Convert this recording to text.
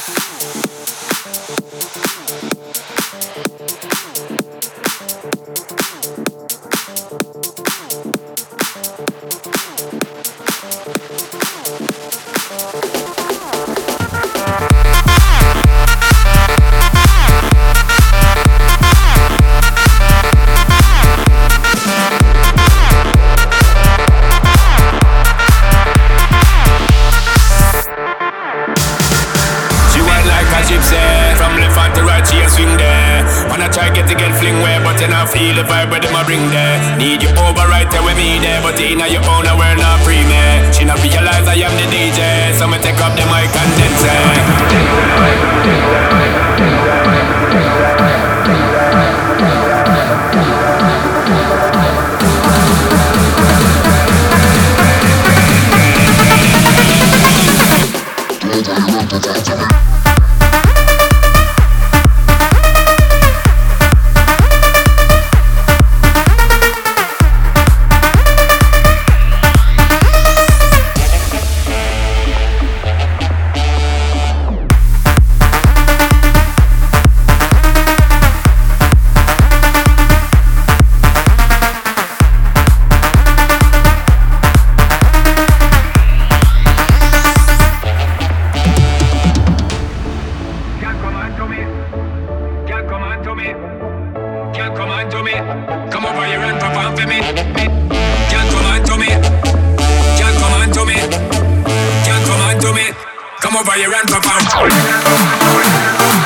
Feel the vibe where them a bring there. Need you over right there with me there, but in your own world not free me. She not realize I am the DJ, so me take up the mic and then come over here and perform.